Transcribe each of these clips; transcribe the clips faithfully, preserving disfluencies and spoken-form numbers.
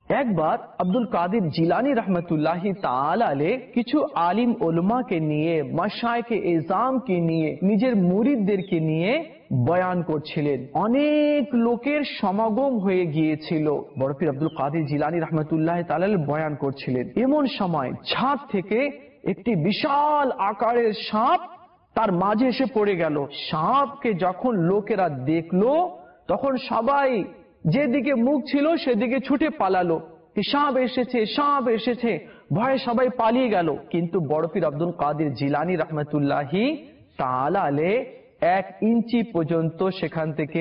একবার আব্দুল কাদের জিলানী রহমতুল্লাহি তাআলা আলাইহি কিছু আলিম ওলামাকে নিয়ে, মাশায়েখে এজামকে নিয়ে, নিজের মুরিদদেরকে নিয়ে বয়ান করছিলেন। অনেক লোকের সমাগম হয়ে গিয়েছিল। বড় পীর আব্দুল কাদের জিলানী রহমতুল্লাহি তাআলা আলাইহি বয়ান করছিলেন। এমন সময় ছাদ থেকে একটি বিশাল আকারের সাপ তার মাঝে এসে পড়ে গেল। সাপকে যখন লোকেরা দেখলো তখন সবাই যেদিকে মুখ ছিল সেদিকে ছুটে পালালো। সাপ এসেছে, সাপ এসেছে, ভয়ে সবাই পালিয়ে গেল। কিন্তু বড় পীর আব্দুল কাদের জিলানী রহমতুল্লাহি তাআলা আলাইহি এক ইঞ্চি পর্যন্ত সেখান থেকে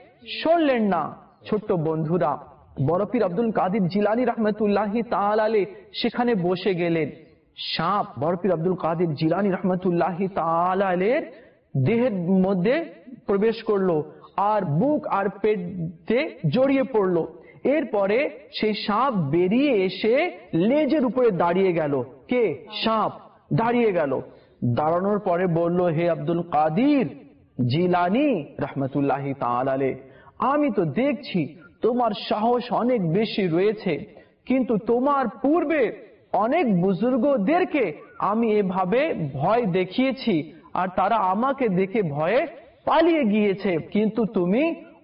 সরলেন না। ছোট্ট বন্ধুরা, বড় পীর আব্দুল কাদের জিলানী রহমতুল্লাহি তাআলা আলাইহি সেখানে বসে গেলেন। সাপ বড় পীর আব্দুল কাদের জিলানী রহমতুল্লাহি তাআলা আলাইহির দেহের মধ্যে প্রবেশ করলো আর বুক আর পেটে জড়িয়ে পড়লো। এরপরে সেই সাপ বেরিয়ে এসে লেজের উপরে দাঁড়িয়ে গেল। কে? সাপ দাঁড়িয়ে গেল। দাঁড়ানোর পরে বলল, হে আব্দুল কাদের জিলানী রহমতুল্লাহি তাআলা আলাইহি, আমি তো দেখছি তোমার সাহস অনেক বেশি রয়েছে, কিন্তু তোমার পূর্বে অনেক বুজুর্গদেরকে আমি এভাবে ভয় দেখিয়েছি আর তারা আমাকে দেখে ভয়ে পালিয়ে গিয়েছে, কিন্তু তুমি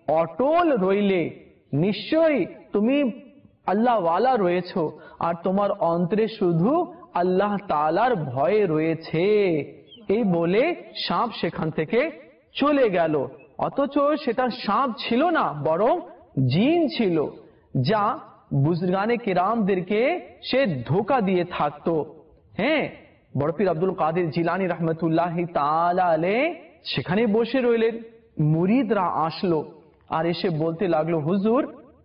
অটল রইলে। নিশ্চয়ই তুমি আল্লাহ ওয়ালা রয়েছো আর তোমার অন্তরে শুধু আল্লাহ তাআলার ভয় রয়েছে। এই বলে সাপ সেখান থেকে চলে গেল। অথচ সেটা সাপ ছিল না, বরং জিন ছিল, যা বুজুর্গানে কেরামদেরকে সে ধোঁকা দিয়ে থাকতো। হ্যাঁ, বড় পীর আব্দুল কাদের জিলানী রহমতুল্লাহি তাআলা আলাইহি সেখানে বসে রইলেন। মুরিদরা আসলো আর এসে বলতে লাগলো, হুজুর,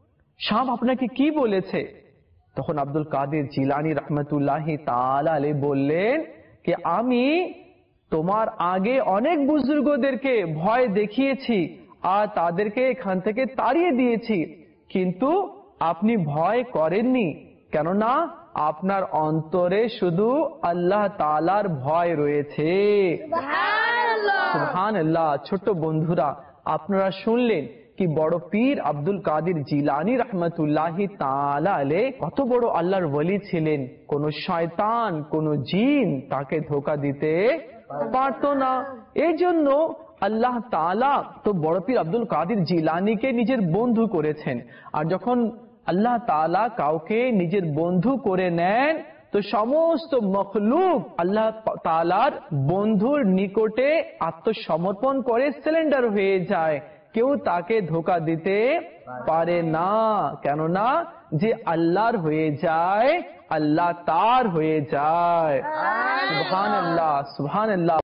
সাপ আপনাকে কি বলেছে? তখন আব্দুল কাদের জিলানী রহমতুল্লাহি তাআলা আলাইহি বললেন যে আমি তোমার আগে অনেক বুজুর্গদেরকে ভয় দেখিয়েছি আর তাদেরকে এখান থেকে তাড়িয়ে দিয়েছি, কিন্তু আপনি ভয় করেননি, কেননা আপনার অন্তরে শুধু আল্লাহ তাআলার ভয় রয়েছে। সুবহানাল্লাহ। ছোট্ট বন্ধুরা, আপনারা শুনলেন কি বড় পীর আব্দুল কাদের জিলানী রহমতুল্লাহি তাআলা আলাইহি কত বড় আল্লাহর ওলি ছিলেন। কোন শয়তান, কোন জিন তাকে ধোঁকা দিতে পারত না। এই জন্য আল্লাহ তাআলা তো বড় পীর আব্দুল কাদের জিলানীকে নিজের বন্ধু করেছেন। আর যখন আল্লাহ তাআলা কাউকে নিজের বন্ধু করে নেন তো সমস্ত মখলুক আল্লাহ তাআলার বন্ধুর নিকটে আত্মসমর্পণ করে সিলিন্ডার হয়ে যায়। কেউ তাকে ধোঁকা দিতে পারে না, কেননা যে আল্লাহর হয়ে যায় আল্লাহ তার হয়ে যায়। সুবহানাল্লাহ, সুবহানাল্লাহ।